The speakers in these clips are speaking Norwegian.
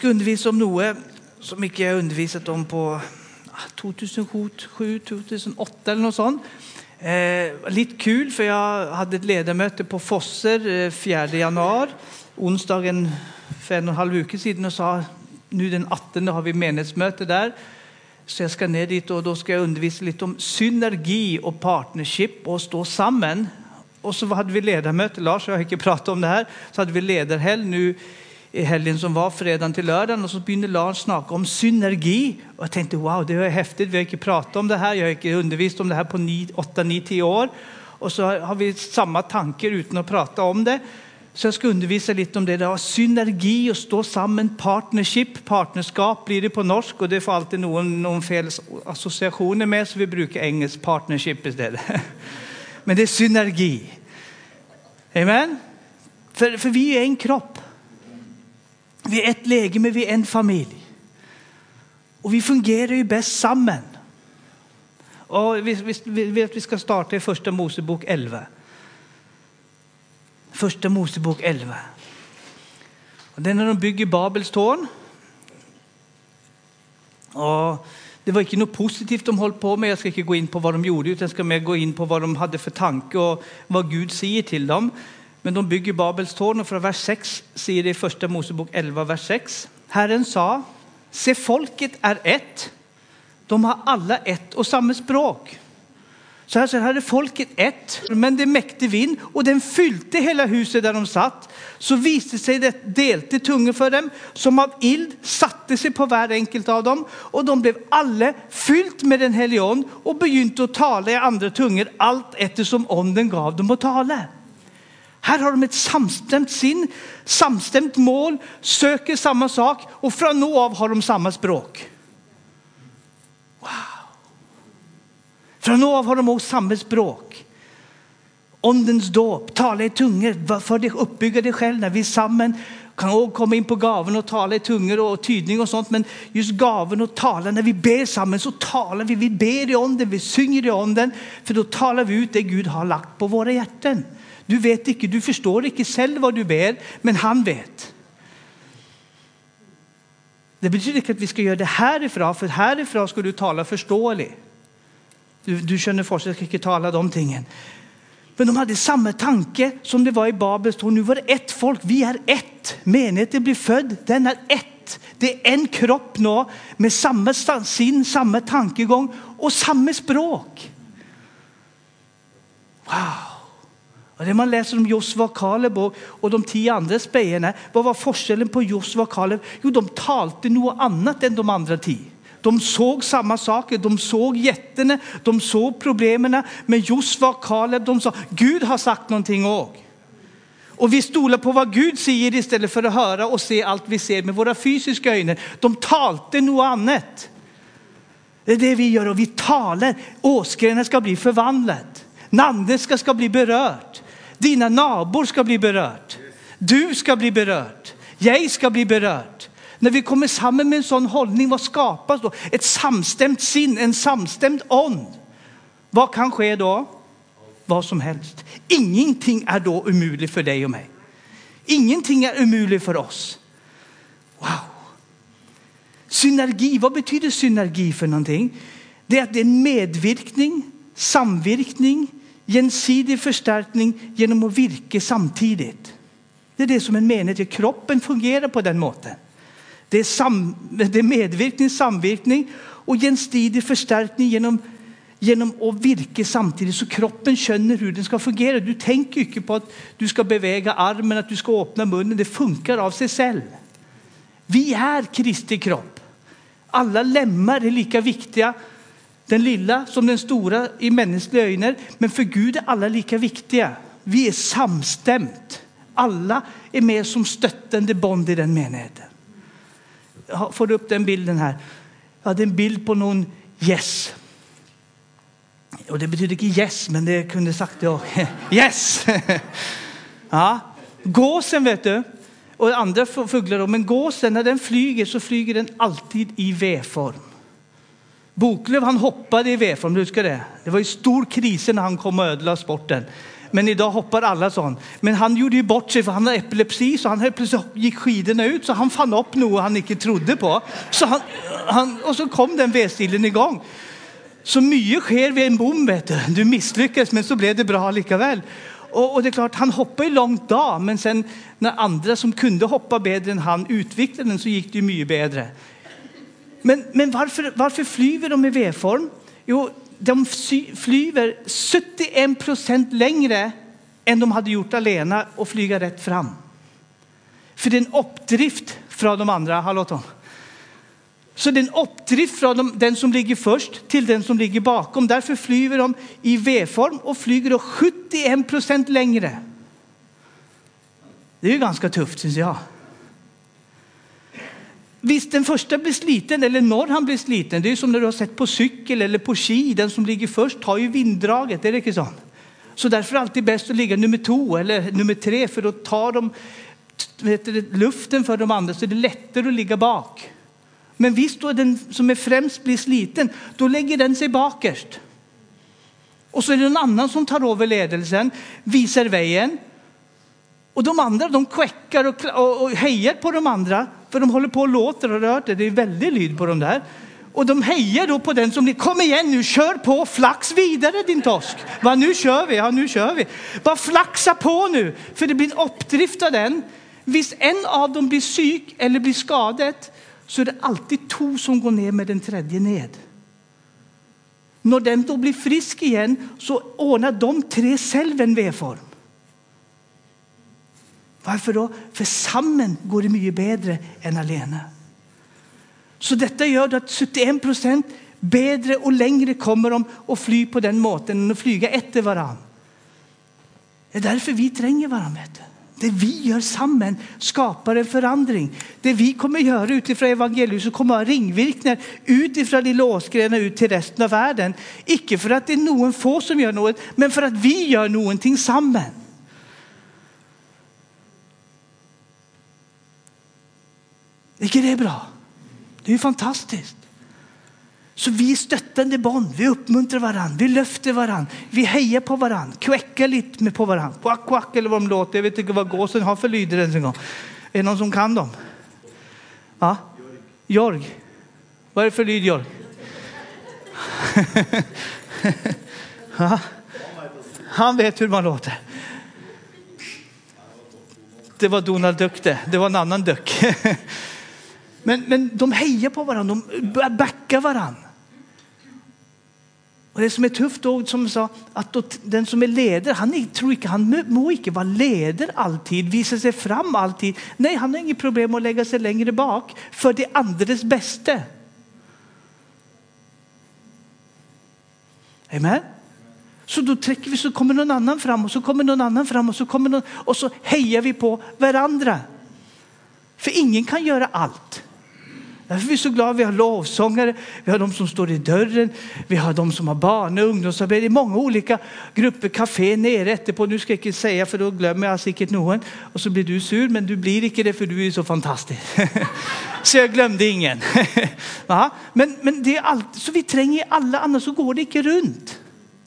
ska undervisa om noe som ikke jeg underviset om på 2007, 2008 eller noe sånt. Litt kul, for jeg hadde et ledermøte på Fosser 4. januar, onsdagen for 1,5 uker siden, og sa, nu den 18. har vi menighetsmøte der, så jeg skal ned dit, og da skal jeg undervise litt om synergi og partnership, og stå sammen. Og så hadde vi ledermøte, Lars, jeg har ikke pratet om det her, så hadde vi lederhelg nu i helgen som var fredagen til lørdagen, og så begynner Lars snakke om synergi, og jeg tenkte, wow, det er heftigt, vi har ikke pratet om det her, jeg har ikke undervist om det her på 8, 9, 10 år, og så har vi samme tanker uten å prate om det, så jeg skal undervise litt om det der, synergi, å stå sammen, partnership, partnerskap blir det på norsk, og det får alltid noen fel assosiasjoner med, så vi bruker engelsk partnership i stedet. Men det er synergi. Amen? For vi er en kropp. Vi er et legeme, vi er en familie. Og vi fungerer jo best sammen. Og vi vet at vi skal starte i 1. Mosebok 11. 1. Mosebok 11. Og det er når de bygger Babels tårn. Og det var ikke noe positivt de holdt på med. Jeg skal ikke gå inn på hva de gjorde, utan jeg skal mer gå inn på hva de hadde for tanke og hva Gud sier til dem. Men de bygger Babels tårn, og fra vers 6 sier det i 1. Mosebok 11, vers 6. Herren sa, se, folket er ett. De har alle ett og samme språk. Så her er folket ett, men det mektig vind, og den fylte hele huset der de satt. Så viste seg det delte tunge for dem, som av ild satte seg på hver enkelt av dem, og de ble alle fylt med den hellige ånd, og begynte å tale i andre tunger, alt ettersom ånden gav dem å tale. Her har de et samstemt sinn, samstemt mål, søker samme sak, og fra nå av har de samme språk. Wow! Fra nå av har de også samme språk. Åndens dåp, tale i tunger, for det uppbygger det selv. Når vi sammen kan også komme inn på gaven og tale i tunger og tydning og sånt, men just gaven og tale, når vi ber sammen, så taler vi ber i ånden, vi synger i ånden, for da taler vi ut det Gud har lagt på våre hjerten. Du vet ikke, du forstår ikke selv hva du ber, men han vet. Det betyder ikke at vi skal gjøre det herifra, for herifra skal du tale forståelig. Du skjønner fortsatt, jeg skal ikke tale de tingene. Men de hadde samme tanke som det var i Babels tårn. Nå var det ett folk, vi er ett. Menigheten blir født, den er ett. Det er en kropp nå, med samme sinn, samme tankegang, og samme språk. Wow! Og det man leser om Josva og Kaleb og de 10 andre speierne, hva var forskjellen på Josva og Kaleb? Jo, de talte noe annet enn de andre 10. De såg samme saker, de såg jättene, de såg problemene, men Josva og Kaleb, de sa, Gud har sagt någonting også. Og vi stoler på hva Gud sier i stedet for å høre og se alt vi ser med våre fysiske øyne. De talte noe annet. Det er det vi gjør, og vi taler. Åsgrenene skal bli forvandlet. Nanden skal bli berørt. Dina nabor skal bli berørt. Du skal bli berørt. Jeg skal bli berørt. Når vi kommer sammen med en sånn holdning, hva skapes då? Et samstemt sinn, en samstemt ånd. Hva kan skje da? Hva som helst. Ingenting er da umulig for deg og meg. Ingenting er umulig for oss. Wow. Synergi, hva betyder synergi for noe? Det er at det er en medvirkning, samvirkning, gjensidig forsterkning gjennom å virke samtidig. Det er det som en menighet i kroppen fungerer på den måten. Det er medvirkning, samvirkning og gjensidig forsterkning gjennom å virke samtidig, så kroppen skjønner hvordan den skal fungere. Du tenker ikke på at du skal bevege armen, at du skal åpne munnen. Det funker av seg selv. Vi er Kristi kropp. Alle lemmer er like viktige, den lille som den store i menneskelige øyne, men for Gud er alle like viktige. Vi er samstemt. Alle er med som støttende bånd i den menigheten. Får du opp den bilden her? Ja, det er en bild på noen yes. Og det betyder ikke yes, men det kunne sagt det også. Yes! Ja. Gåsen, vet du, og andre fugler, men gåsen, når den flyger, så flyger den alltid i V-form. Boklöv, han hoppade i V-form, du husker det? Det var en stor krise når han kom og ødela sporten. Men idag hoppar alla sån. Men han gjorde ju bort sig för han har epilepsi, så han helt plötsligt gick skidorna ut, så han fann upp något han inte trodde på. Så och så kom den V-stilen igång. Så mycket sker vid en bom, vet du. Du misslyckas, men så blev det bra likaväl. Och det är klart, han hoppade ju långt då, men sen när andra som kunde hoppa bättre än han utvecklade den, så gick det ju mycket bättre. Men varför flyger de i V-form? Jo, de flyger 71% längre än de hade gjort alena och flyga rätt fram. För det är en uppdrift från de andra, hallå Tom. Så det är en uppdrift från den som ligger först till den som ligger bakom. Därför flyger de i V-form och flyger då 71% längre. Det är ju ganska tufft, syns jag. Visst, den första blir sliten, eller när han blir sliten. Det är som när du har sett på cykel eller på ski. Den som ligger först har ju vinddraget, det är inte så. Så därför är det alltid bäst att ligga nummer 2 eller nummer 3. För då tar de luften för de andra, så det är lättare att ligga bak. Men visst, då den som är främst blir sliten, då lägger den sig bakerst. Och så är det någon annan som tar över ledelsen, visar vägen. Och de andra, de kväckar och hejar på de andra. För de håller på och låter och rör det. Det är väldigt lyd på dem där. Och de hejar då på den som blir, kom igen nu, kör på, flax vidare din torsk. Va, nu kör vi, ja nu kör vi. Bara flaxa på nu, för det blir en uppdrift av den. Visst en av dem blir syk eller blir skadet, så är det alltid 2 som går ner med den tredje ned. När den då blir frisk igen, så ordnar de 3 själv en V-form. Varför då? För samman går det mycket bättre än alena. Så detta gör att 71% bättre och längre kommer de att fly på den måten än att flyga efter varann. Det är därför vi tränger varandra. Det vi gör samman skapar en förändring. Det vi kommer göra utifrån evangeliet, så kommer ha ringvirkningar utifrån Lilla Åsgrena ut till resten av världen. Inte för att det är någon få som gör något, men för att vi gör någonting samman. Är det bra? Det är ju fantastiskt. Så vi är stöttande band, vi uppmuntrar varandra, vi lyfter varandra, vi hejar på varandra, kväckar lite med på varandra. Quack, quack, eller vad de låter. Jag vet inte vad gåsen har för lyder ens en gång. Är det någon som kan dem? Ja? Jorg. Vad är det för lyd, Jorg? Ja. Han vet hur man låter. Det var Donald Duck det. Det var en annan Duck. Men de hejar på varandra, de backar varandra. Och det som är tufft då, som jag sa, att då, den som är ledare, han må inte vara ledare alltid, visa sig fram alltid. Nej, han har inget problem att lägga sig längre bak för det andres bästa. Amen. Så då träcker vi, så kommer någon annan fram och så kommer någon annan fram och så kommer någon, och så hejar vi på varandra. För ingen kan göra allt. Därför är vi så glada. Vi har lovsångare, vi har de som står i dörren, vi har de som har barn och ungdomsarbete. Det är många olika grupper, kafé nere efterpå. Nu ska jag inte säga, för då glömmer jag säkert någon. Och så blir du sur, men du blir inte det, för du är så fantastisk. Så jag glömde ingen. Ja, men det är allt. Så vi tränger alla, annars så går det inte runt.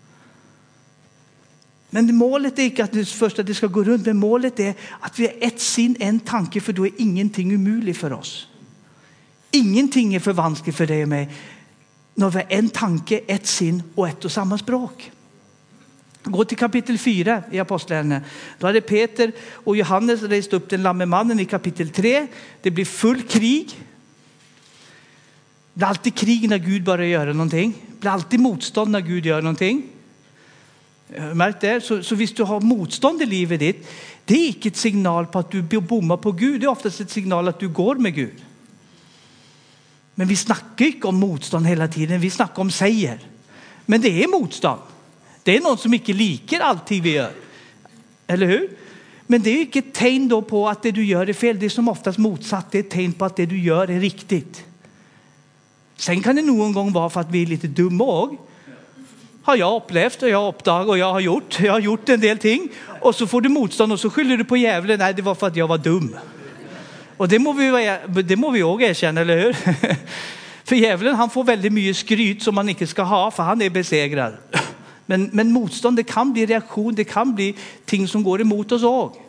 Men målet är inte att det ska gå runt, men målet är att vi är ett sin, en tanke, för då är ingenting umuligt för oss. Ingenting är för vanskligt för dig och mig när vi har en tanke, ett sin och ett och samma språk. Gå till kapitel 4 i Apostlagärningarna. Då hade Peter och Johannes rest upp den lamme mannen i kapitel 3. Det blir full krig. Det blir alltid krig när Gud börjar göra någonting. Det blir alltid motstånd när Gud gör någonting. Märk det. Så hvis du har motstånd i livet ditt, det är inte ett signal på att du bommar på Gud. Det är oftast ett signal att du går med Gud. Men vi snackar inte om motstånd hela tiden. Vi snackar om seger. Men det är motstånd. Det är något som inte liker alltid vi gör. Eller hur? Men det är inte ett tecken då på att det du gör är fel. Det är som oftast motsatt. Det är ett tecken på att det du gör är riktigt. Sen kan det någon gång vara för att vi är lite dumma också. Har jag upplevt och jag har uppdagat och jag har gjort en del ting. Och så får du motstånd och så skyller du på djävulen. Nej, det var för att jag var dum. Och det må vi också erkänna, eller hur? För djävulen, han får väldigt mycket skryt som man inte ska ha, för han är besegrad. Men motstånd, det kan bli reaktion, det kan bli ting som går emot oss også.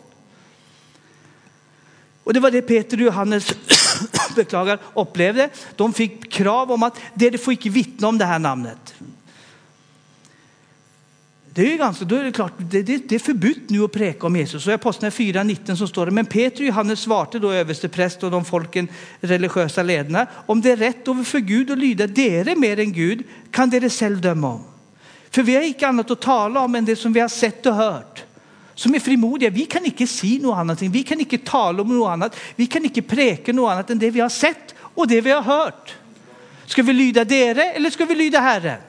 Och det var det Peter och Johannes upplevde. De fick krav om att det får inte vittna om det här namnet. Det är ju ganska, då är det klart, det är förbudt nu att präka om Jesus. Så i Apostlagärningarna 4:19 så står det, men Peter och Johannes svarte då överstepräst och de folken religiösa ledarna, om det är rätt över för Gud att lyda dere mer än Gud, kan dere själv döma om. För vi har inte annat att tala om än det som vi har sett och hört. Som är frimodiga, vi kan inte se något annat, vi kan inte tala om något annat, vi kan inte präka något annat än det vi har sett och det vi har hört. Ska vi lyda dere eller ska vi lyda Herren?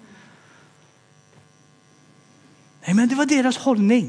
Nej, men det var deras hållning.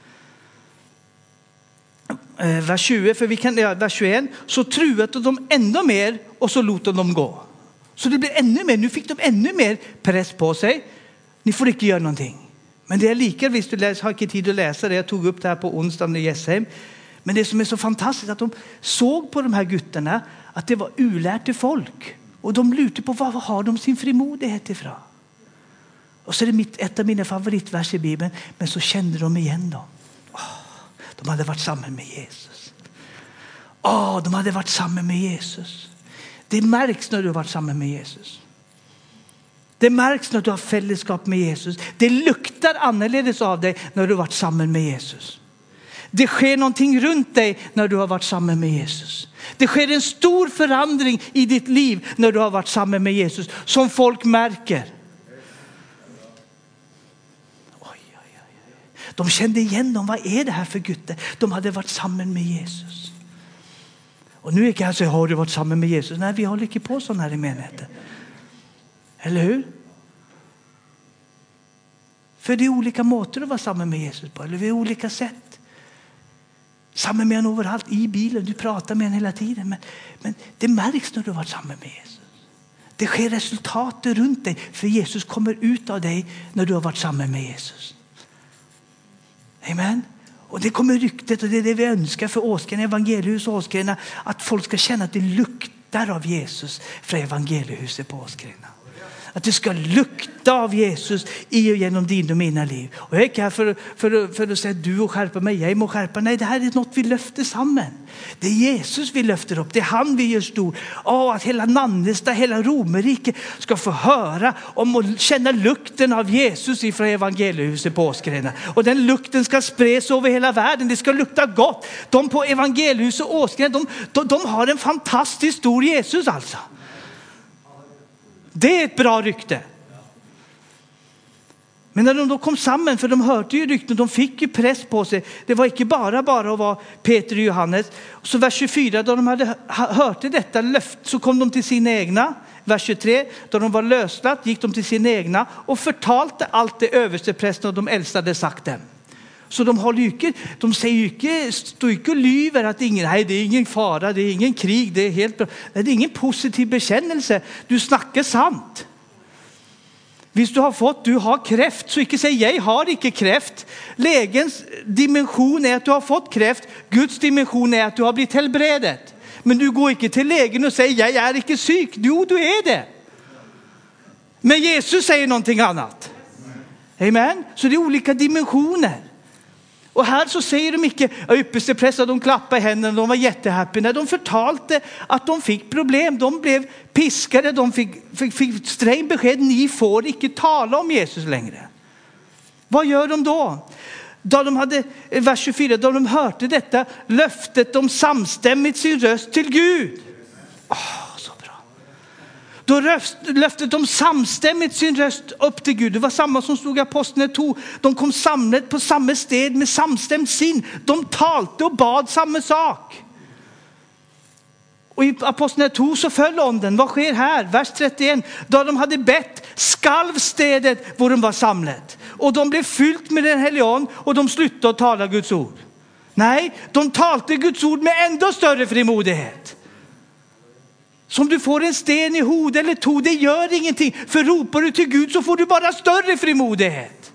Vers 20, för vi kan, vers 21, så truade de ännu mer och så låt de gå. Så det blir ännu mer, nu fick de ännu mer press på sig. Ni får inte göra någonting. Men det är lika, visst du läser, har inte tid att läsa det. Jag tog upp det här på onsdagen i Jessheim. Men det som är så fantastiskt att de såg på de här gutterna att det var ulärte folk. Och de lurte på vad har de sin frimodighet ifrån. Och så är det ett av mina favoritverser i Bibeln. Men så kände de igen dem. De hade varit samman med Jesus. De hade varit samman med Jesus. Det märks när du har varit samman med Jesus. Det märks när du har fällskap med Jesus. Det luktar annorledes av dig när du har varit samman med Jesus. Det sker någonting runt dig när du har varit samman med Jesus. Det sker en stor förändring i ditt liv när du har varit samman med Jesus. Som folk märker. De kände igen dem. Vad är det här för gutter? De hade varit samman med Jesus. Och nu kan jag säga, har du varit samman med Jesus? Nej, vi håller inte på sån här i menigheten. Eller hur? För det är olika måter att vara samman med Jesus på. Eller vi är olika sätt. Samman med honom överallt. I bilen, du pratar med honom hela tiden. Men det märks när du har varit samman med Jesus. Det sker resultat runt dig. För Jesus kommer ut av dig när du har varit samman med Jesus. Amen. Och det kommer ryktet och det är det vi önskar för Åsgren, evangeliehus och Åsgren, att folk ska känna att det luktar av Jesus från evangeliehuset på Åsgren. Att det ska lukta av Jesus i och genom din och mina liv. Och jag är inte här för att säga att du och skärpa mig, jag må skärpa. Nej, det här är något vi löfter samman. Det är Jesus vi löfter upp, det är han vi gör stor. Att hela Nannestad, hela Romerike ska få höra om och känna lukten av Jesus ifrån evangeliehuset på Åsgren. Och den lukten ska spridas över hela världen, det ska lukta gott. De på evangeliehuset och Åsgren, de har en fantastiskt stor Jesus alltså. Det är ett bra rykte. Men när de då kom samman, för de hörde ju rykten, de fick ju press på sig. Det var inte bara att vara Peter och Johannes. Så vers 24, då de hade hört detta löfte så kom de till sina egna. Vers 23, då de var löslatt gick de till sina egna och förtalte allt det översteprästen och de äldste hade sagt dem. Så de håller ju inte, de säger ju inte, står inte och lyver att nej, det är ingen fara, det är ingen krig, det är helt bra. Nej, det är ingen positiv bekännelse. Du snackar sant. Hvis du har kräft, så inte säg jag har inte kräft. Lägens dimension är att du har fått kräft. Guds dimension är att du har blivit helbredet. Men du går inte till lägen och säger jag är inte syk. Jo, du är det. Men Jesus säger någonting annat. Amen. Så det är olika dimensioner. Och här så säger de inte yppersteprästen, de klappade i händerna, de var jättehappy. När de förtalte att de fick problem, de blev piskade, de fick sträng besked, ni får inte tala om Jesus längre. Vad gör de då? Då de hade, vers 24, då de hörde detta löftet, de samstämmigt sin röst till Gud. Så bra. Då löftet de samstämmigt sin röst upp till Gud. Det var samma som stod i Apostlagärningarna 2. De kom samlet på samma sted med samstämt sin. De talte och bad samma sak. Och i Apostlagärningarna 2 så föll onden. Vad sker här? Vers 31. Då de hade bett skalv stedet hvor de var samlet. Och de blev fyllt med den helige ande och de slutade att tala Guds ord. Nej, de talte Guds ord med ändå större frimodighet. Som du får en sten i hod eller to, det gör ingenting. För ropar du till Gud så får du bara större frimodighet.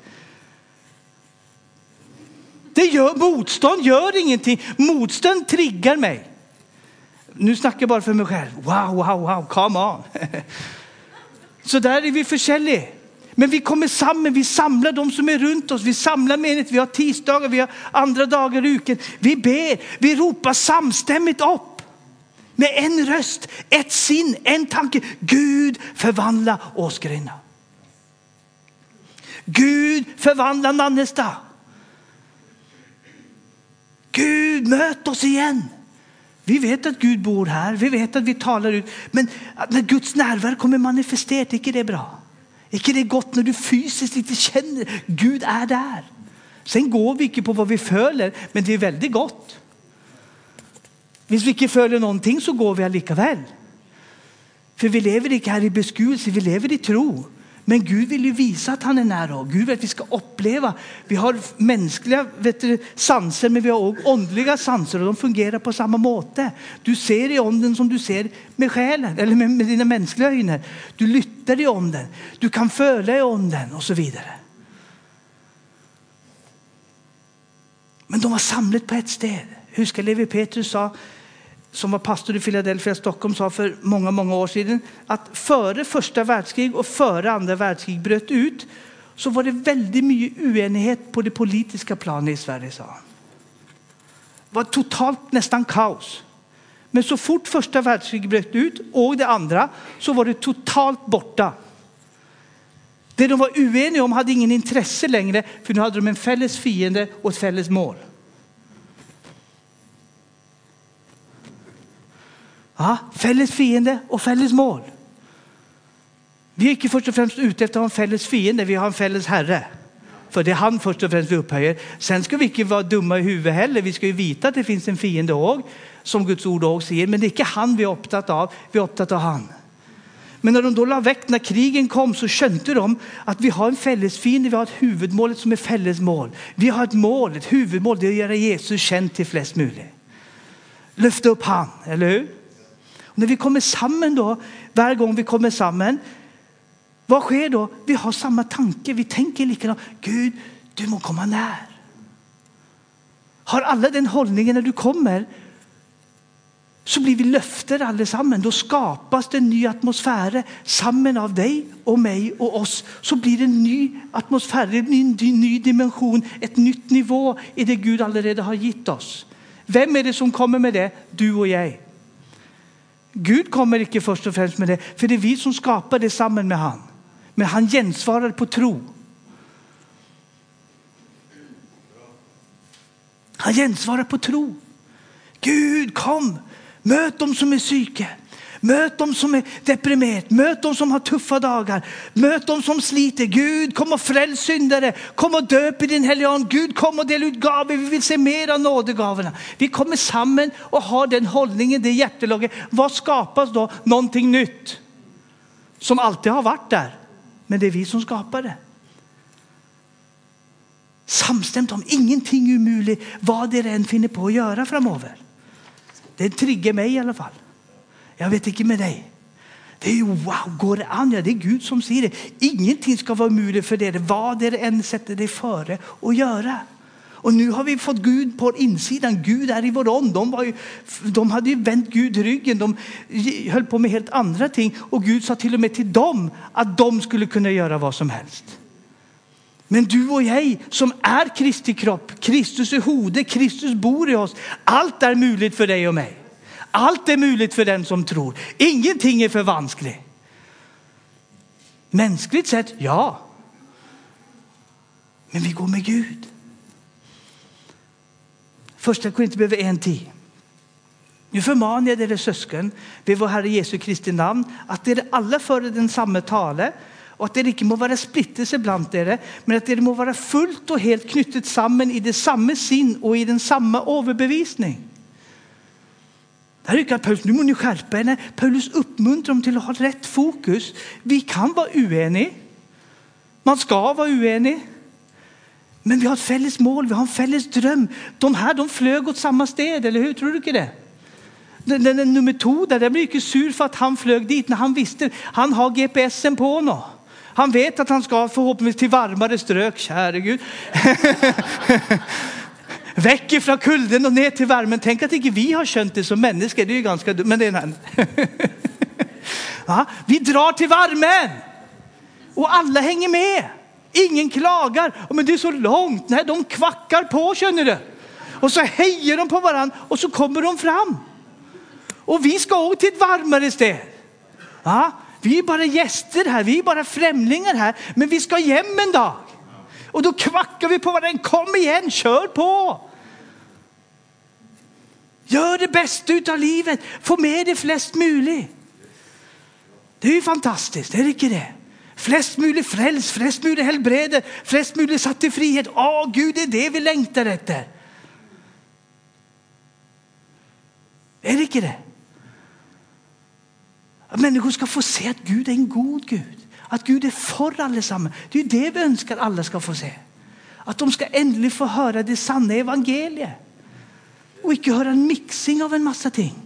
Motstånd gör ingenting. Motstånd triggar mig. Nu snackar jag bara för mig själv. Wow, come on. Så där är vi försäljliga. Men vi kommer sammen, vi samler de som runt oss, vi samlar menighet, vi har tisdagar, vi har andra dagar i uken. Vi ber, vi ropar samstämmigt upp. Med en röst, ett sinn, en tanke. Gud förvandla Åsgrena. Gud förvandla Nannestad. Gud möt oss igen. Vi vet att Gud bor här, vi vet att vi talar ut. Men när Guds närvaro kommer manifesterat, är inte det bra? Är inte det gott när du fysiskt inte känner Gud är där? Sen går vi inte på vad vi följer, men det är väldigt gott. Hvis vi inte följer någonting så går vi likaväl. För vi lever inte här i beskuelse, vi lever i tro. Men Gud vill ju visa att han är nära. Gud vill att vi ska uppleva. Vi har mänskliga sanser, men vi har också åndliga sanser. Och de fungerar på samma måte. Du ser i ånden som du ser med själen. Eller med dina mänskliga ögon. Du lytter i ånden. Du kan följa i ånden och så vidare. Men de var samlet på ett sted. Hur ska Levi Petrus sa, som var pastor i Philadelphia, Stockholm, sa för många år sedan att före första världskrig och före andra världskrig bröt ut så var det väldigt mycket oenighet på det politiska planet i Sverige, sa han. Det var totalt nästan kaos. Men så fort första världskriget bröt ut och det andra så var det totalt borta. Det de var oeniga om hade ingen intresse längre, för nu hade de en fälles fiende och ett fälles mål. Ja, fälles fiende och fälles mål. Vi är inte först och främst ute efter en fälles fiende, vi har en fälles herre. För det är han först och främst vi upphöjer. Sen ska vi inte vara dumma i huvudet heller. Vi ska ju veta att det finns en fiende också, som Guds ord också säger. Men det är inte han vi är upptatt av, vi är upptatt av han. Men när de då la väck, när krigen kom, så skönte de att vi har en fälles fiende, vi har ett huvudmål som är fälles mål. Vi har ett mål, ett huvudmål, det är att göra Jesus känd till flest möjligt. Lyfta upp han, eller hur? Och när vi kommer samman då, varje gång vi kommer samman, vad sker då? Vi har samma tanke, vi tänker likadant. Gud, du må komma när. Har alla den hållningen när du kommer, så blir vi löfter allesammans. Då skapas det en ny atmosfär samman av dig och mig och oss. Så blir det en ny atmosfär, en ny dimension, ett nytt nivå i det Gud allerede har gett oss. Vem är det som kommer med det? Du och jag. Gud kommer inte först och främst med det, för det är vi som skapar det samman med han. Men han gensvarar på tro. Han gensvarar på tro. Gud, kom. Möt dem som är psyke. Möt dem som är deprimerade. Möt dem som har tuffa dagar. Möt dem som sliter. Gud, kom och fräls syndare. Kom och döp i din helige ande. Gud, kom och dela ut gaver. Vi vill se mer av nådegaverna. Vi kommer samman och har den hållningen, det hjärtelaget. Vad skapas då? Någonting nytt. Som alltid har varit där. Men det är vi som skapar det. Samstämt om ingenting umuligt. Vad det än finner på att göra framöver. Det triggar mig i alla fall. Jag vet inte med dig. Det är ju wow, går det an? Ja, det är Gud som säger det. Ingenting ska vara möjligt för det. Vad det än sätter det före att göra. Och nu har vi fått Gud på insidan. Gud är i vår ånd. De hade ju vänt Gud ryggen. De höll på med helt andra ting. Och Gud sa till och med till dem att de skulle kunna göra vad som helst. Men du och jag som är Kristi kropp, Kristus är hode, Kristus bor i oss. Allt är möjligt för dig och mig. Allt är möjligt för den som tror. Ingenting är för vanskligt. Mänskligt sett, ja. Men vi går med Gud. Första Korinthierbrevet 1:10. Nu förmanar jag er syskon vid vår Herre Jesu Kristi namn att det alla före den samma tale och att det inte må vara splittelse bland er, men att det må vara fullt och helt knyttet samman i det samma sinn och i den samma överbevisning. Där rycker Paulus, nu må ni skärpa er. Paulus uppmuntrar dem till att ha rätt fokus. Vi kan vara oeniga. Man ska vara oenig. Men vi har ett fälles mål, vi har en fälles dröm. De flög åt samma sted, eller hur? Tror du inte det? Den nummer 2 där blir inte sur för att han flög dit när han visste. Han har GPSen på honom. Han vet att han ska förhoppningsvis till varmare strök, käre Gud. Väck ifrån kulden och ner till värmen. Tänk att inte vi har känt det som människor. Det är ju ganska dumt, men det är en. Ja, vi drar till värmen. Och alla hänger med. Ingen klagar. Men det är så långt. Nej, de kvackar på, känner du. Och så hejer de på varandra och så kommer de fram. Och vi ska åka till ett varmare sted. Ja, vi är bara gäster här. Vi är bara främlingar här. Men vi ska hem en dag. Och då kvackar vi på varandra. Kom igen, kör på. Gör det bästa utav livet. Få med det flest möjligt. Det är ju fantastiskt, det är inte det. Flest möjligt fräls, flest möjligt helbreder, flest möjligt satt i frihet. Gud, det är det vi längtar efter. Är det inte det? Att människor ska få se att Gud är en god Gud. Att Gud är för allesammans. Det är det vi önskar alla ska få se. Att de ska äntligen få höra det sanna evangeliet. Och inte höra en mixing av en massa ting.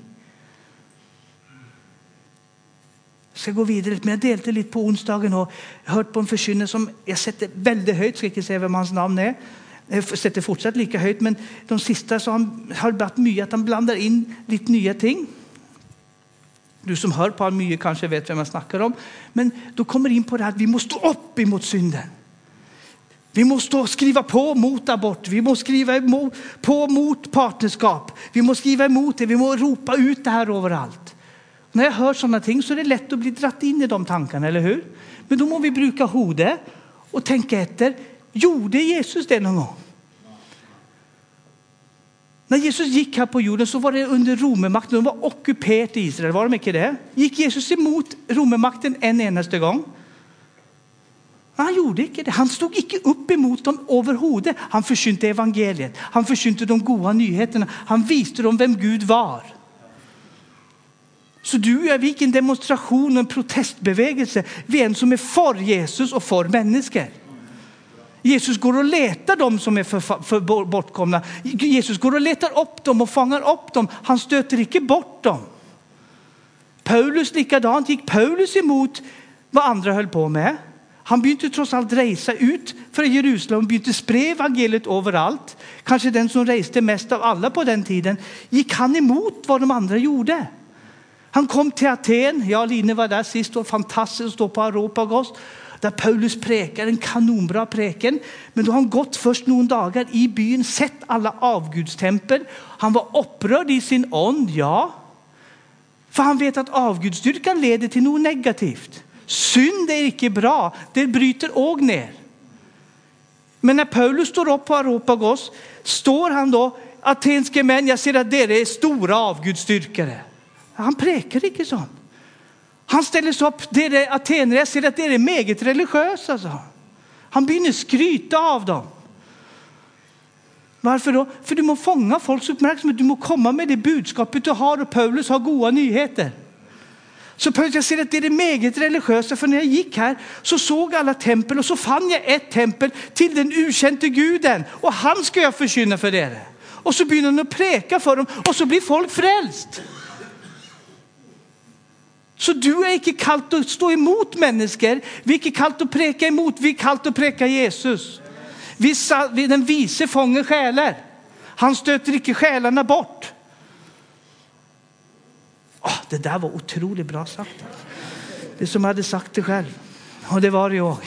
Jag ska gå vidare, men jag delte lite på onsdagen och hört på en förkynnelse som jag sätter väldigt högt. Ska inte säga vem hans namn är. Jag sätter fortsatt lika högt, men de sista så har det varit mycket att han blandar in lite nya ting. Du som hör på han mycket kanske vet vem jag snackar om. Men då kommer in på det här att vi måste stå upp emot synden. Vi måste skriva på mot abort. Vi måste skriva på mot partnerskap. Vi måste skriva emot det. Vi måste ropa ut det här överallt. När jag hör sådana ting så är det lätt att bli dratt in i de tankarna, eller hur? Men då må vi bruka hodet och tänka efter. Gjorde Jesus det någon gång? När Jesus gick här på jorden så var det under romermakten. De var ockuperat i Israel, var de inte det? Gick Jesus emot romermakten en endaste gång? Han gjorde inte det. Han stod inte upp emot dem över hodet. Han försynte evangeliet. Han försynte de goda nyheterna. Han visste dem vem Gud var. Så du och jag, vilken demonstration och en protestbevägelse. Vi är en som är för Jesus och för människor. Jesus går och letar dem som är för bortkomna. Jesus går och letar upp dem och fångar upp dem. Han stöter inte bort dem. Paulus likadant gick Paulus emot vad andra höll på med. Han började trots allt resa ut från Jerusalem och började sprida evangeliet överallt. Kanske den som reste mest av alla på den tiden. Gick han emot vad de andra gjorde. Han kom till Aten. Jag och Line var där sist och fantastiskt att stå på Areopagos. Där Paulus prekar en kanonbra preken. Men då har han gått först några dagar i byn. Sett alla avgudstempel. Han var upprörd i sin ond, ja. För han vet att avgudstyrkan leder till något negativt. Synd är inte bra. Det bryter åg ner. Men när Paulus står upp på Areopagos. Står han då. Atenske män, jag ser att det är stora avgudstyrkare. Han prekar inte sånt. Han ställer sig upp, det är Atener, jag ser att det är meget religiösa. Alltså. Han börjar skryta av dem. Varför då? För du må fånga folks uppmärksamhet. Du må komma med det budskapet du har och Paulus har goda nyheter. Så Paulus, jag ser att det är meget religiösa. För när jag gick här så såg alla tempel och så fann jag ett tempel till den ukände guden. Och han ska jag förkynna för er. Och så börjar han att preka för dem och så blir folk frälst. Så du är inte kallt att stå emot människor. Vi är inte kallt att preka emot. Vi är kallt att preka Jesus. Vi den vise fången själar. Han stöter inte själarna bort. Det där var otroligt bra sagt. Det som jag hade sagt det själv. Och det var det jag.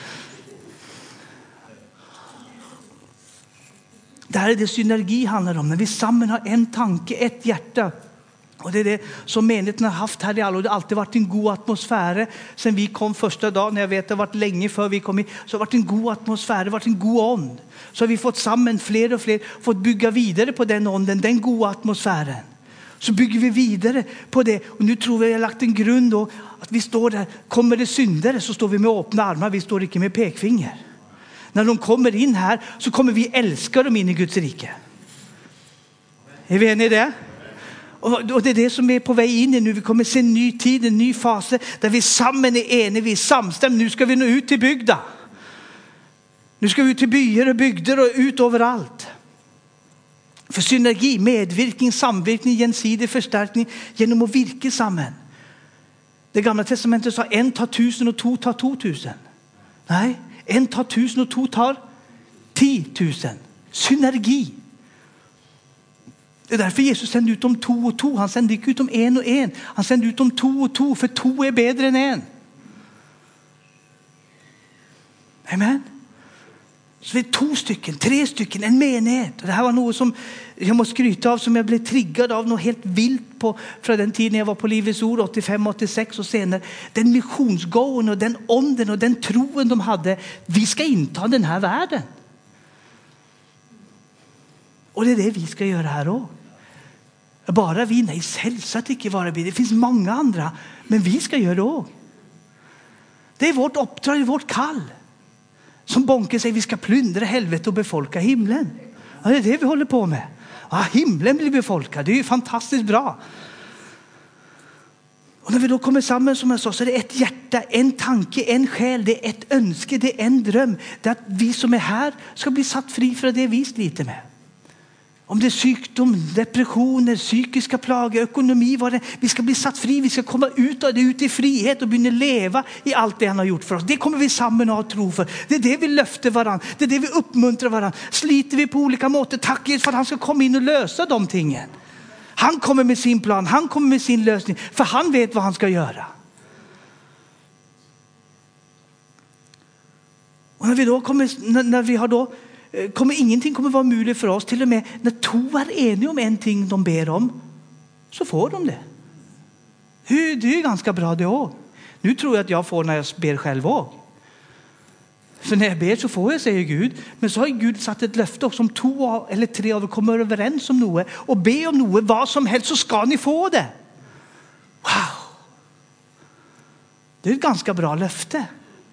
Det här är det synergi handlar om. När vi samman har en tanke, ett hjärta. Och det är det som menigheten har haft här i alla. Och det har alltid varit en god atmosfär. Sen vi kom första dagen, jag vet det har varit länge för vi kom in. Så har det varit en god atmosfär, det har varit en god ond. Så har vi fått samman fler och fler. Fått bygga vidare på den onden, den goda atmosfären. Så bygger vi vidare på det. Och nu tror vi har lagt en grund då. Att vi står där, kommer det syndare så står vi med öppna armar. Vi står inte med pekfinger. När de kommer in här så kommer vi älska dem in i Guds rike. Är vi eniga i det? Och det är det som är på väg in i nu. Vi kommer se en ny tid, en ny fas. Där vi samman är eniga, vi är samstämda. Nu ska vi nå ut till bygda. Nu ska vi ut till byar och bygder och ut överallt. För synergi, medvirkning, samvirkning, gensidig förstärkning genom att virka samman. Det gamla testamentet sa 1 tar 1000 och 2 tar 2000. Nej, 1 tar 1000 och 2 tar 10 000. Synergi. Det är därför Jesus sände ut om 2 och 2. Han sände inte ut om 1 och 1. Han sände ut om 2 och 2. För 2 är bättre än 1. Amen. Så vi 2 stycken, 3 stycken, en menighet. Och det här var något som jag måste skryta av, som jag blev triggad av något helt vilt på från den tiden jag var på Livets ord 85-86 och senare. Den missionsgåen och den ånden och den troen de hade. Vi ska inta den här världen. Och det är det vi ska göra här också. Bara vi, nej, selvsagt ikke vara vi. Det finns många andra, men vi ska göra det också. Det är vårt uppdrag, det är vårt kall. Som Bonke säger, vi ska plundra helvetet och befolka himlen. Ja, det är det vi håller på med. Ja, himlen blir befolkad, det är ju fantastiskt bra. Och när vi då kommer samman, som jag sa, så är det ett hjärta, en tanke, en själ, det är ett önske, det är en dröm. Det är att vi som är här ska bli satt fri från det vi sliter med. Om det är sjukdom, depressioner, psykiska plager, ekonomi, vad det, vi ska bli satt fri, vi ska komma ut av det, ut i frihet och börja leva i allt det han har gjort för oss. Det kommer vi samman och tro för. Det är det vi löfter varandra, det är det vi uppmuntrar varandra. Sliter vi på olika måter, tack Jesus för att han ska komma in och lösa de tingen. Han kommer med sin plan, han kommer med sin lösning, för han vet vad han ska göra. Och när vi har då ingenting kommer vara möjligt för oss. Till och med när 2 är eniga om en ting de ber om, så får de det. Det är ganska bra det också. Nu tror jag att jag får när jag ber själv också. För när jag ber så får jag, säger Gud. Men så har Gud satt ett löfte också, om 2 eller 3 av er kommer överens om något och be om något, vad som helst, så ska ni få det. Wow! Det är ett ganska bra löfte.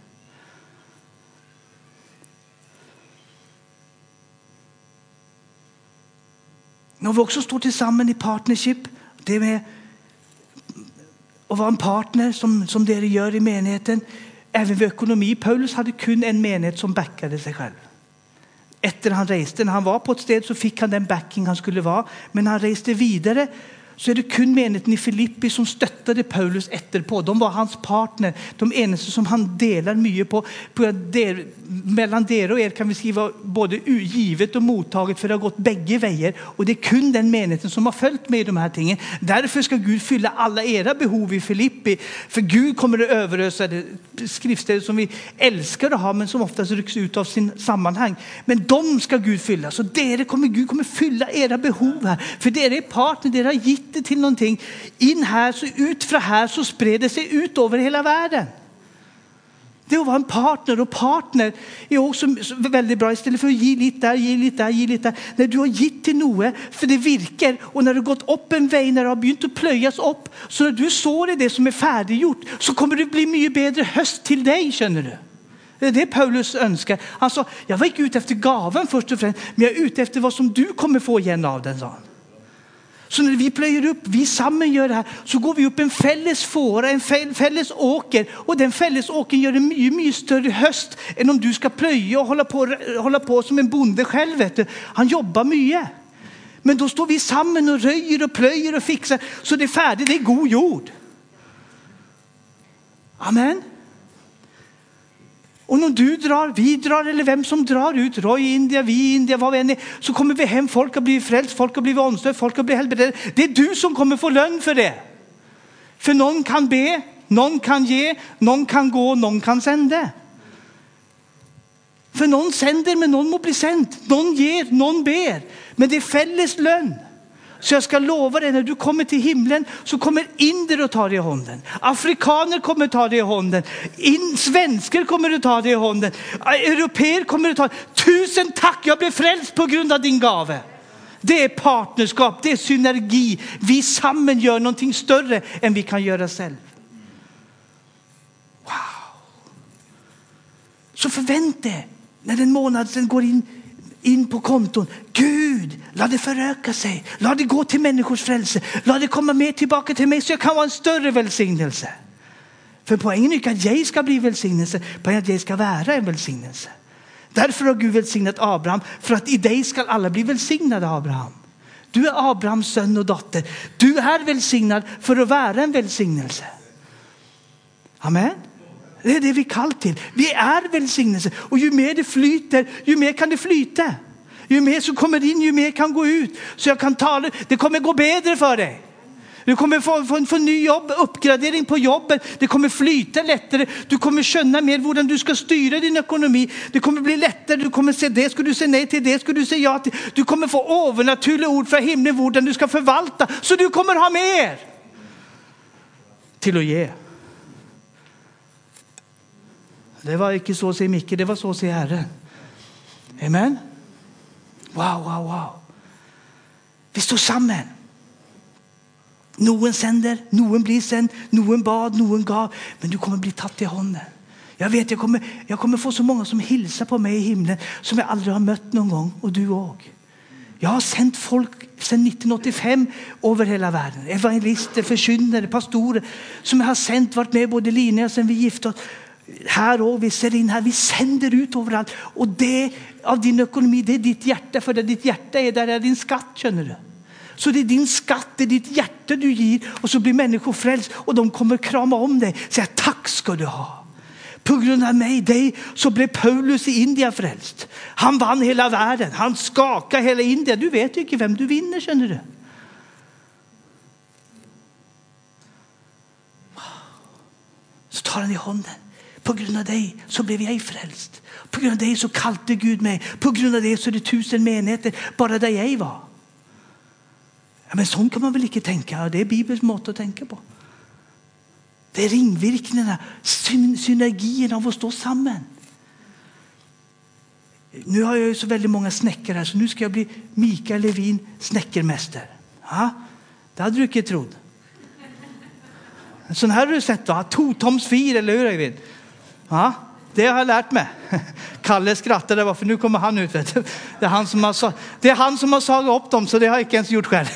När vi också står tillsammans i partnership, det med att vara en partner som det gör i menigheten, även vid ekonomi. Paulus hade kun en menighet som backade sig själv. Efter han reste, när han var på ett sted så fick han den backing han skulle vara. Men när han reste vidare så är det kun menigheten i Filippi som stöttade Paulus efterpå. De var hans partner, de eneste som han delar mycket på. Mellan der och er kan vi skriva både givet och mottaget, för det har gått bägge vägar. Och det är kun den menigheten som har följt med de här tingen. Därför ska Gud fylla alla era behov i Filippi. För Gud kommer att överösa det skriftstället som vi älskar att ha, men som oftast rycks ut av sin sammanhang. Men de ska Gud fylla. Så Gud kommer fylla era behov här. För det är partner, det har gitt det till någonting. In här, så ut från här, så spred det sig ut över hela världen. Det är att vara en partner, och partner är också väldigt bra. Istället för att ge lite där. När du har gitt till något, för det virkar, och när du gått upp en väg, när det har begynt att plöjas upp, så när du sår i det som är färdiggjort, så kommer det bli mycket bättre höst till dig, känner du. Det är det Paulus önskar. Alltså, jag var inte ute efter gaven först och främst, men jag är ute efter vad som du kommer få igen av den, sa. Så när vi plöjer upp, vi samman gör det här, så går vi upp en fälles fåra, en fälles åker, och den fälles åken gör en mycket större höst än om du ska plöja och hålla på som en bonde själv, vet du. Han jobbar mycket. Men då står vi samman och röjer och plöjer och fixar, så det är färdigt, det är god jord. Amen. Och när du drar, vi drar, eller vem som drar ut, Roy i India, vi i India, vad vi än är, så kommer vi hem, folk har blivit frälst, folk har blivit omstött, folk har blivit helbredade. Det är du som kommer få lön för det. För någon kan be, någon kan ge, någon kan gå, någon kan sända. För någon sänder, men någon må bli sänd. Någon ger, någon ber. Men det är fälles lön. Så jag ska lova dig, när du kommer till himlen så kommer indier att ta dig i handen. Afrikaner kommer att ta dig i handen. Svenskar kommer att ta dig i handen. Europeer kommer att ta. 1000 tack, jag blev frälst på grund av din gave. Det är partnerskap, det är synergi. Vi samman gör någonting större än vi kan göra själv. Wow. Så förvänta när den månad sen går in på konton. Gud, låt det föröka sig. Låt det gå till människors frälse. Låt det komma mer tillbaka till mig så jag kan vara en större välsignelse. För poängen är inte att jag ska bli välsignelse. Poängen är att jag ska vara en välsignelse. Därför har Gud välsignat Abraham. För att i dig ska alla bli välsignade, Abraham. Du är Abrahams son och dotter. Du är välsignad för att vara en välsignelse. Amen. Det är det vi kallar till. Vi är välsignelse. Och ju mer det flyter, ju mer kan det flyta. Ju mer som kommer in, ju mer kan gå ut. Så jag kan tala, det kommer gå bättre för dig. Du kommer få ny jobb, uppgradering på jobbet. Det kommer flyta lättare. Du kommer skönna mer hvordan du ska styra din ekonomi. Det kommer bli lättare. Du kommer se det, ska du se nej till det, ska du se ja till. Du kommer få övernaturliga ord från himlen, hvordan du ska förvalta. Så du kommer ha mer till att ge. Det var ikke så säger Micke, det var så säger Herren. Amen. Wow. Vi står sammen. Noen sender, noen blir sendt, noen bad, noen gav. Men du kommer bli tatt i hånden. Jag vet, jag kommer få så många som hilser på mig i himlen som jag aldrig har mött någon gång. Och du också. Jag har sendt folk sedan 1985 över hela världen. Evangelister, förkynnare, pastorer som jag har sendt, varit med både Lina och sen vi gifte oss. Här och vi ser in här, vi sänder ut överallt. Och det av din ekonomi, det är ditt hjärta. För där ditt hjärta är, där är din skatt, känner du. Så det är din skatt, det är ditt hjärta du ger. Och så blir människor frälst och de kommer krama om dig. Säga tack ska du ha. På grund av mig, dig, så blev Paulus i Indien frälst. Han vann hela världen, han skakade hela Indien. Du vet ju inte vem du vinner, känner du. Så tar han i hånden. På grund av dig så blev jag frälst. På grund av dig så kallade Gud mig. På grund av dig så är det 1000 menigheter bara där jag var. Ja, men sånt kan man väl inte tänka. Det är Bibelns mått att tänka på. Det är ringvirkningarna, synergien av att stå samman. Nu har jag ju så väldigt många snäckare här, så nu ska jag bli Mikael Levin snäckermästare. Ja, det hade du inte trott. En sån här har du sett då, totomsfir eller hur jag vet. Ja, det har jag lärt mig. Kalle skrattade varför nu kommer han ut. Vet du. Det är han som har sagat upp dem, så det har jag inte ens gjort själv.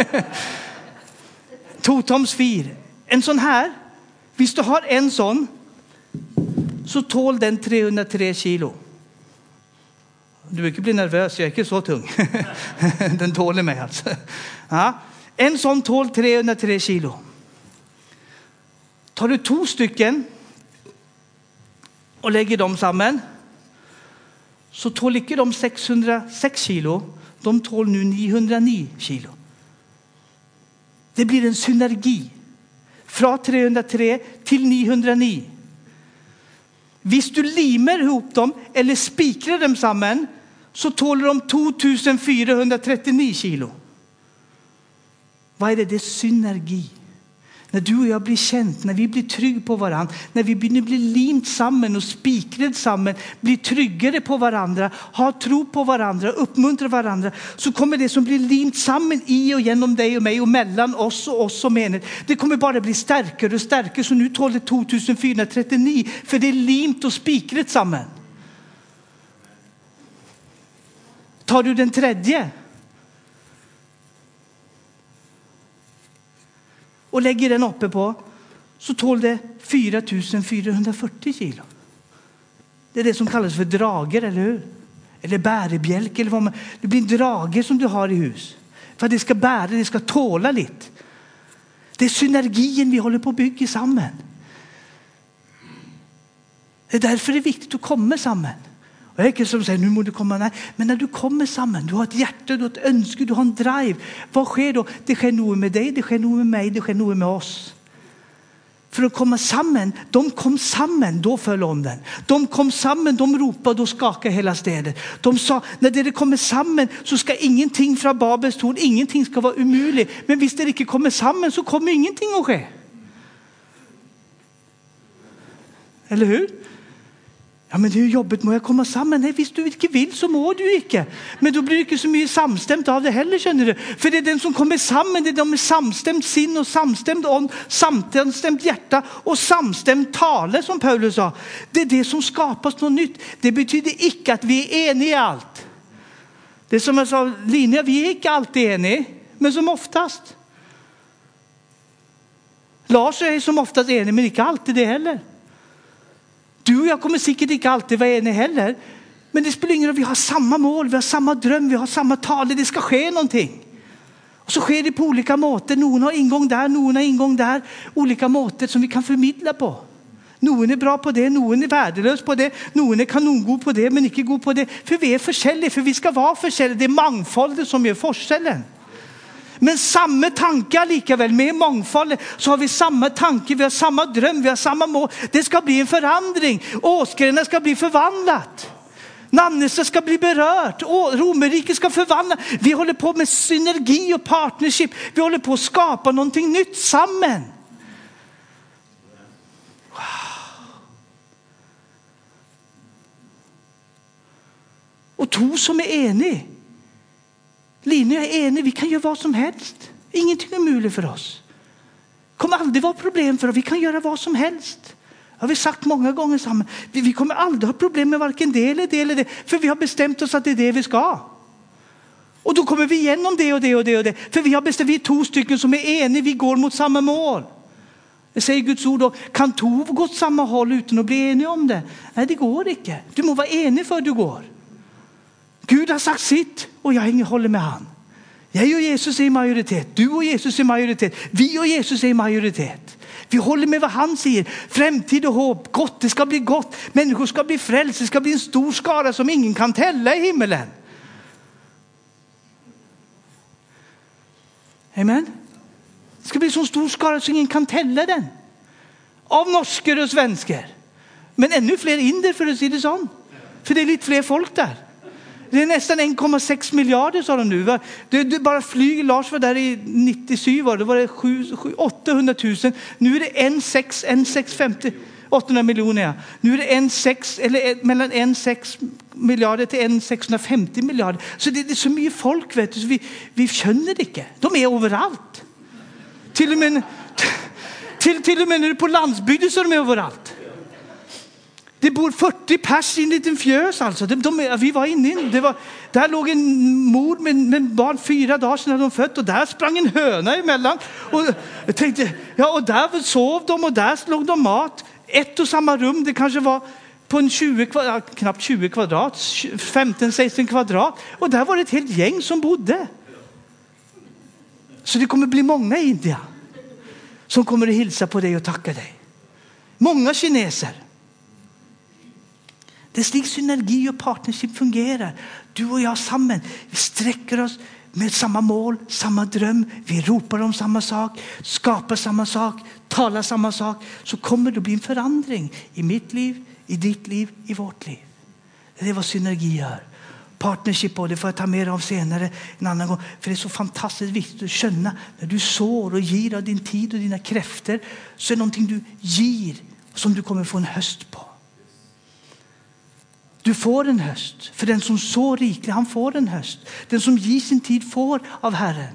Totomsfir. En sån här, hvis du har en sån, så tål den 303 kilo. Du behöver inte bli nervös, jag är inte så tung. Den tåler mig alltså. Ja. En sån tål 303 kilo. Tar du 2 stycken och lägger dem samman, så tål inte de 606 kilo. De tål nu 909 kilo. Det blir en synergi. Från 303 till 909. Hvis du limer ihop dem eller spikrar dem samman, så tåler de 2439 kilo. Vad är det? Det är synergi. När du och jag blir känt, när vi blir trygg på varandra, när vi blir limt samman och spikrade samman, blir tryggare på varandra, har tro på varandra, uppmuntrar varandra, så kommer det som blir limt samman i och genom dig och mig och mellan oss och oss som enhet, det kommer bara bli starkare och starkare. Så nu tål det 2439, för det är limt och spikrat samman. Tar du den tredje och lägger den uppe på, så tål det 4440 kilo. Det är det som kallas för drager, eller hur? Eller bärebjälk, eller vad man... Det blir en drage som du har i hus. För att det ska bära, det ska tåla lite. Det är synergien vi håller på att bygga samman. Det är därför det är viktigt att komma samman. Och jag är inte som säger, nu må du komma. Nej. Men när du kommer samman, du har ett hjärta, du har ett önske, du har en drive. Vad sker då? Det sker nog med dig, det sker nog med mig, det sker nog med oss. För att komma samman, de kom samman, då föll om den. De kom samman, de ropade, då skakade hela städer. De sa, när det kommer samman så ska ingenting från Babels torn, ingenting ska vara umuligt. Men visst det inte kommer samman så kommer ingenting att ske. Eller hur? Ja, men det är ju jobbigt, må jag komma samman? Nej, visst du inte vill så må du inte. Men då blir det inte så mycket samstämt av det heller, känner du. För det är den som kommer samman, det är de med samstämt sin och samstämt om, samstämt hjärta och samstämt tale, som Paulus sa. Det är det som skapas något nytt. Det betyder inte att vi är eniga i allt. Det är som jag sa, Linja, vi är inte alltid eniga, men som oftast. Lars är som oftast enig, men inte alltid det heller. Du och jag kommer säkert inte alltid vara eniga heller. Men det spelar ingen roll, vi har samma mål, vi har samma dröm, vi har samma tal. Det ska ske någonting. Och så sker det på olika måter. Någon har ingång där, någon har ingång där. Olika måter som vi kan förmedla på. Någon är bra på det, någon är värdelös på det. Någon är kanongod på det, men inte god på det. För vi är forskjelliga, för vi ska vara forskjelliga. Det är mångfalden som gör forskellen. Men samme tanke likevel, med mångfaldet, så har vi samme tanke, vi har samme drøm, vi har samme mål. Det skal bli en forandring. Åsgrenene skal bli forvandlet. Nannestad skal bli berørt. Romerriket skal forvandle. Vi holder på med synergi og partnership. Vi holder på å skape noe nytt sammen. Og to som enige. Line og jeg enige, vi kan gjøre hva som helst. Ingenting mulig for oss. Det kommer aldri være problem for oss. Vi kan gjøre hva som helst. Det har vi sagt mange ganger sammen. Vi kommer aldri ha problem med hverken det eller det. For vi har bestemt oss at det det vi skal. Og da kommer vi gjennom det og det og det og det. For vi har bestemt, vi 2 stykker som enige, vi går mot samme mål. Jeg sier Guds ord, kan 2 gå samme hold uten å bli enige om det? Nei, det går ikke. Du må være enig før du går. Gud har sagt sitt, og jeg holder med han. Jeg og Jesus i majoritet. Du og Jesus i majoritet. Vi og Jesus i majoritet. Vi holder med hva han sier. Fremtid og håp. Godt, det skal bli godt. Mennesker skal bli frelst. Det skal bli en stor skara som ingen kan telle i himmelen. Amen. Det skal bli en sånn stor skara som ingen kan telle den. Av norsker og svensker. Men ännu fler inder, for å si det sånn. For det er litt flere folk der. Det er nesten 1,6 milliarder, sa de nu. Det bare flyg. Lars var der i 97 år. Det var 800 000. Nu är det 1,650. 800 miljoner, ja. Nu är det 1,6 eller mellan 1,6 miljarder til 1,650 miljarder. Så det er så mye folk, vet du. Så vi skjønner det ikke. De er overalt. Til og med når du er på landsbygden så er de overalt. Det bor 40 pers i en liten fjøs, altså. Vi var inne. Der lå en mor med barn 4 dager siden de født, og der sprang en høne imellom. Og jeg tenkte, ja, og der sov de, og der lå de mat. Ett og samme rum, det kanskje var på en knapt 20 kvadrat, 15-16 kvadrat. Og der var det et helt gjeng som bodde. Så det kommer bli mange i India som kommer å hilse på deg og takke deg. Mange kineser. Det er slik synergi og partnership fungerer. Du og jeg sammen. Vi strekker oss med samme mål, samme drøm. Vi roper om samme sak, skaper samme sak, taler samme sak. Så kommer det å bli en forandring i mitt liv, i ditt liv, i vårt liv. Det er hva synergi gjør. Partnership, og det får jeg ta mer av senere en annen gang. For det er så fantastisk viktig å skjønne. Når du sår og gir av din tid og dine krefter, så er det noe du gir som du kommer få en høst på. Du får en høst. For den som så rikelig, han får en høst. Den som gir sin tid får av Herren.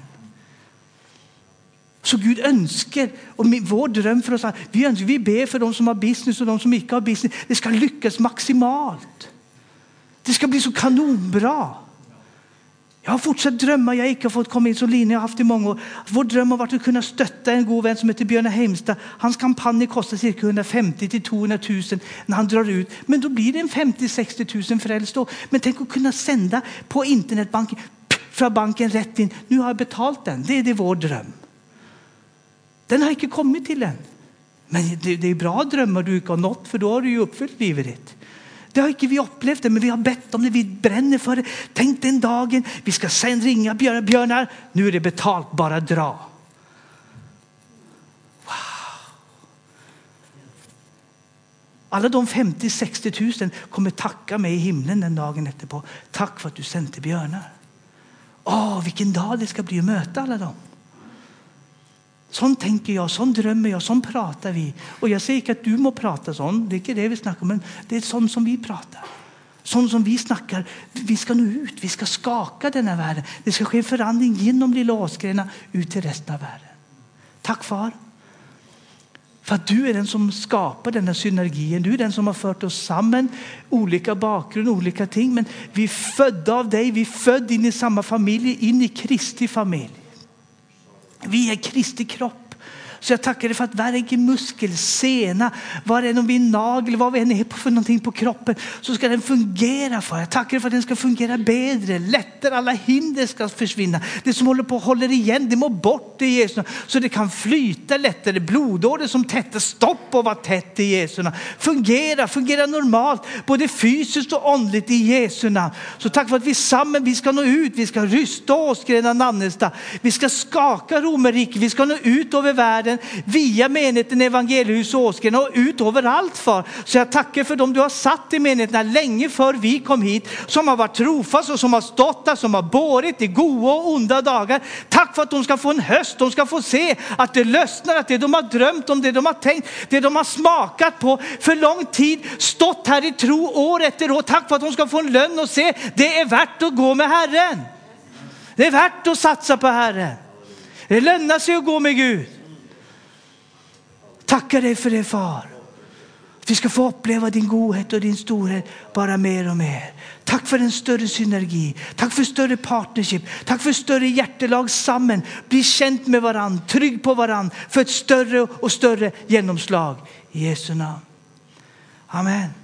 Så Gud ønsker, og vår drøm for oss, vi ber for de som har business og de som ikke har business. Det skal lykkes maksimalt. Det skal bli så kanonbra. Jeg har fortsatt drømmer jeg ikke har fått komme inn som Line jeg har haft i mange år. Vår drøm har vært å kunne støtte en god venn som heter Bjørn Heimstad. Hans kampanje koster ca. 150 til 200 000 når han drar ut. Men da blir det en 50-60 000 frelst. Men tenk å kunne sende på internetbanken, fra banken rett inn. Nå har jeg betalt den. Det er vår drøm. Den har ikke kommet til den. Men det er bra drømmer du ikke har nått, for da har du jo oppfylt livet ditt. Det har ikke vi opplevd det, men vi har bedt om det, vi brenner for det. Tenk den dagen, vi skal ringe Bjørnar, nå er det betalt, bare dra. Wow. Alle de 50-60 000 kommer takke meg i himmelen den dagen etterpå. Takk for at du sendte Bjørnar. Hvilken dag det skal bli å møte alle dem. Sånn tenker jeg, sånn drømmer jeg, sånn prater vi. Og jeg sier ikke at du må prate sånn, det er ikke det vi snakker om, men det er sånn som vi prater. Sånn som vi snakker, vi skal nå ut, vi skal skake denne verden. Det skal ske en forandring gjennom lille åsgrena ut til resten av verden. Takk, far. For at du er den som skaper denne synergien. Du er den som har ført oss sammen, olika bakgrunn, olika ting, men vi er født av deg, vi er født inn i samme familie, inn i Kristi familie. Vi er Kristi kropp. Så jag tackar dig för att varje muskel, sena, vad det är, om vi är nagel, vad vi än är på för någonting på kroppen, så ska den fungera för. Jag tackar dig för att den ska fungera bättre, lättare, alla hinder ska försvinna. Det som håller på och håller igen, det må bort i Jesu namn, så det kan flyta lättare. Blodåder som tätter, stopp och vara tätt i Jesu namn. Fungera normalt, både fysiskt och andligt i Jesu namn. Så tack för att vi samman, vi ska nå ut, vi ska rysta Åsgrena Nannestad, vi ska skaka romerriket, vi ska nå ut över världen via menigheten Evangeliehus Åsgrena och ut överallt, far. Så jag tackar för dem du har satt i menigheterna länge för vi kom hit, som har varit trofast och som har stått där, som har bårit i goda och onda dagar. Tack för att de ska få en höst, de ska få se att det lösnar, att det de har drömt om, det de har tänkt, det de har smakat på för lång tid, stått här i tro år efter år. Tack för att de ska få en lön och se, det är värt att gå med Herren. Det är värt att satsa på Herren. Det lönar sig att gå med Gud. Tackar dig för det, far. Vi ska få uppleva din godhet och din storhet bara mer och mer. Tack för en större synergi. Tack för större partnership. Tack för större hjärtelag samman. Bli känt med varann, trygg på varann, för ett större och större genomslag. I Jesu namn. Amen.